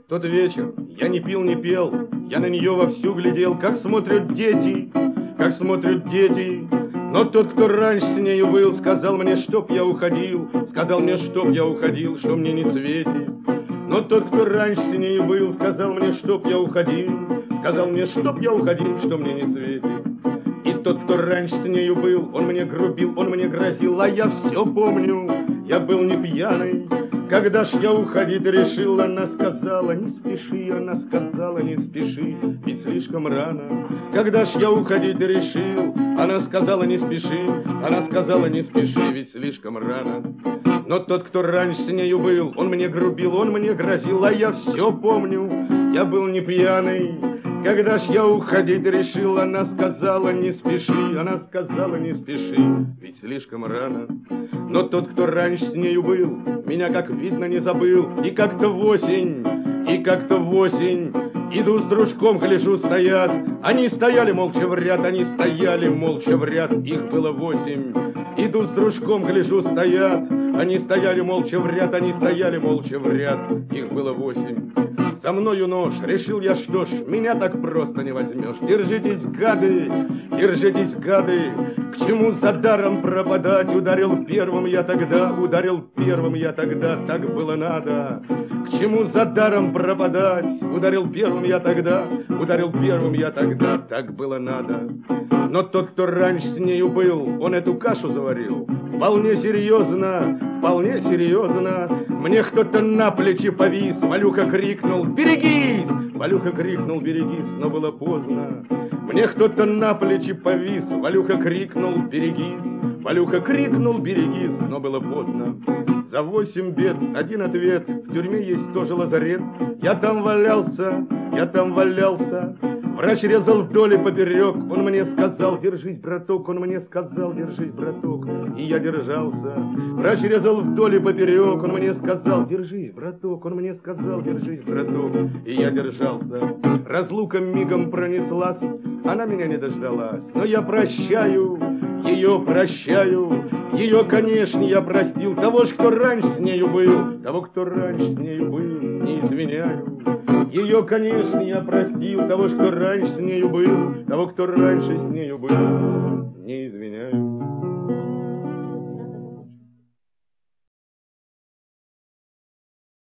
тот вечер я не пил, не пел, я на нее вовсю глядел, как смотрят дети, как смотрят дети. Но тот, кто раньше с нею был, сказал мне, чтоб я уходил, сказал мне, чтоб я уходил, что мне не светит. Но тот, кто раньше с нею был, сказал мне, чтоб я уходил, сказал мне, чтоб я уходил, что мне не светит. И тот, кто раньше с нею был, он мне грубил, он мне грозил, а я все помню, я был не пьяный. Когда ж я уходить решил, она сказала, не спеши, она сказала, не спеши, ведь слишком рано. Когда ж я уходить решил, она сказала, не спеши, она сказала, не спеши, ведь слишком рано. Но тот, кто раньше с нею был, он мне грубил, он мне грозил, а я все помню, я был не пьяный. Когда ж я уходить решил, она сказала, не спеши, она сказала, не спеши, ведь слишком рано. Но тот, кто раньше с нею был, меня, как видно, не забыл. И как-то в осень, иду с дружком, гляжу, стоят. Они стояли молча в ряд, они стояли молча в ряд, их было 8. Иду с дружком, гляжу, стоят. Они стояли молча в ряд, они стояли молча в ряд, их было 8. За мною нож, решил я, что ж, меня так просто не возьмешь. Держитесь, гады, к чему за даром пропадать? Ударил первым я тогда, так было надо. К чему за даром пропадать? Ударил первым я тогда, так было надо. Но тот, кто раньше с нею был, он эту кашу заварил вполне серьезно. Мне кто-то на плечи повис, Валюха крикнул «Берегись!» Валюха крикнул «Берегись!», но было поздно. Мне кто-то на плечи повис, Валюха крикнул «Берегись!», Валюха крикнул «Берегись!», но было поздно. За 8 бед один ответ, в тюрьме есть тоже лазарет. Я там валялся. Врач резал вдоль и поперек, он мне сказал, держись, браток, и я держался. Врач резал вдоль и поперек, он мне сказал, держись, браток, и я держался. Разлука мигом пронеслась, она меня не дождалась, но я прощаю, ее, конечно, я простил, того ж, кто раньше с нею был, не изменяю. Ее, конечно, я простил, того, что раньше с нею был, не изменяю.